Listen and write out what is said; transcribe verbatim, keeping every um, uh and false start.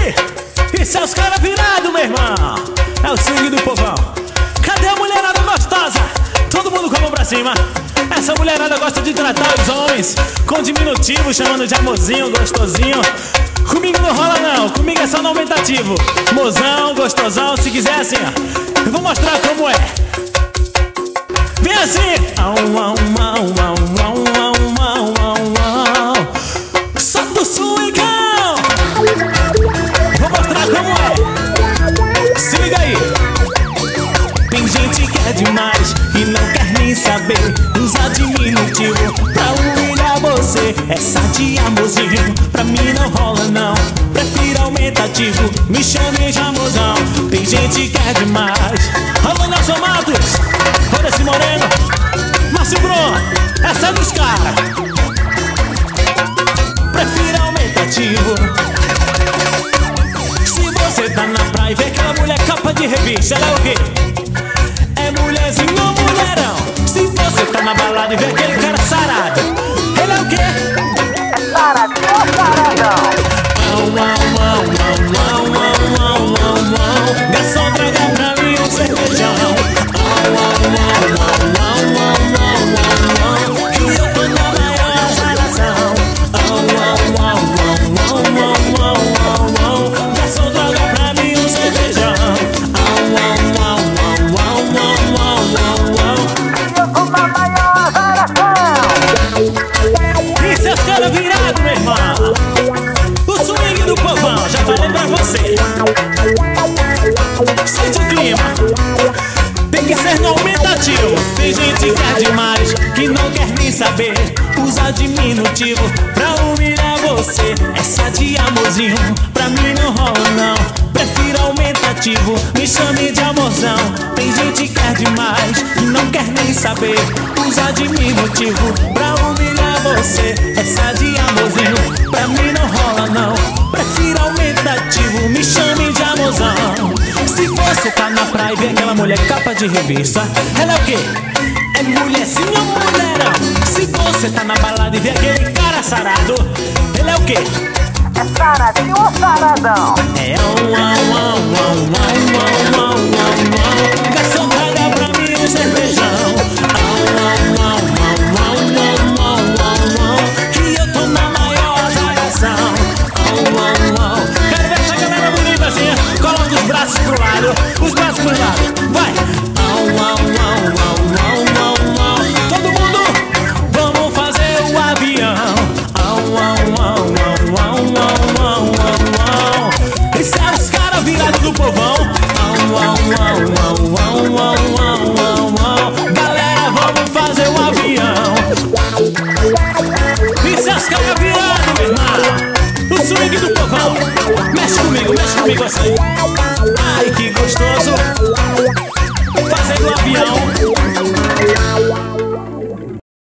aí? Isso é os caras virados, meu irmão. É o swing do povão. Cadê a mulherada gostosa? Todo mundo com a mão pra cima. Essa mulherada gosta de tratar os homens com diminutivo, chamando de amorzinho, gostosinho. Comigo não rola não, comigo é só no aumentativo. Mozão, gostosão, se quiser assim, ó. Eu vou mostrar como é. Vem assim. Au, au, au, au, au, au, au, au. Só do swingão. Vou mostrar como é. Se liga aí. Tem gente que é demais e não quer nem saber. Usa diminutivo pra humilhar você. Essa de amorzinho pra mim não rola não. Prefiro aumentativo, me chame de amorzão. Tem gente que é demais. Alô, Nelson Matos, Rodrigo Moreno, Márcio Bruno, essa é dos caras. Prefiro aumentativo. Se você tá na praia e vê aquela mulher capa de revista, ela é o quê? É mulherzinho ou mulherão? Se você tá na balada e vê aquele cara sarado, ele é o quê? É saradinho ou saradão? Au, au, au, au, au, au, au, au. Garçom, traga pra mim um cervejão. Au, au, au, au, au, au, au, au. Que eu tô na maior azaração. Au, au, au, au, au, au, au, au. Garçom, traga pra mim um cervejão. Au, au, au, au, au, au, au, au. Que eu tô na maior azaração. E seus caras virados, meu irmão? O swing do povão, já falei pra você. Sente o clima. Tem que ser no aumentativo. Tem gente que é demais, que não quer nem saber. Usa diminutivo pra humilhar você. Essa de amorzinho pra mim não rola não. Prefiro aumentativo, me chame de amorzão. Tem gente que é demais, que não quer nem saber. Usa diminutivo pra humilhar você. Essa de amorzinho pra mim não rola não. Prefiro aumentativo, me chame de amorzão. Se você tá na praia e vê aquela mulher capa de revista, ela é o quê? É mulherzinho ou mulherão? Se você tá na balada e vê aquele cara sarado, ele é o quê? É saradinho ou saradão? É um au, au, au, au, au, au, au. Garçom, traga pra mim um cervejão. Au, au, au, au, au, au, au, au. Que eu tô na maior azaração. Au, au, au. Quero ver essa galera bonita assim. Coloca os braços pro lado, os braços pro lado. Vai. Au, au, au, au, au, au, au. Todo mundo, vamos fazer o avião. Au, au, au, au, au, au, au, au, au. Esse é os caras virados do povão. Au, au, au, au, au, au, au, au, au. Galera, vamos fazer o avião. Esse é os caras virados, meu irmão. O swing do povão. Mexe comigo, mexe comigo assim. Ai, que gostoso.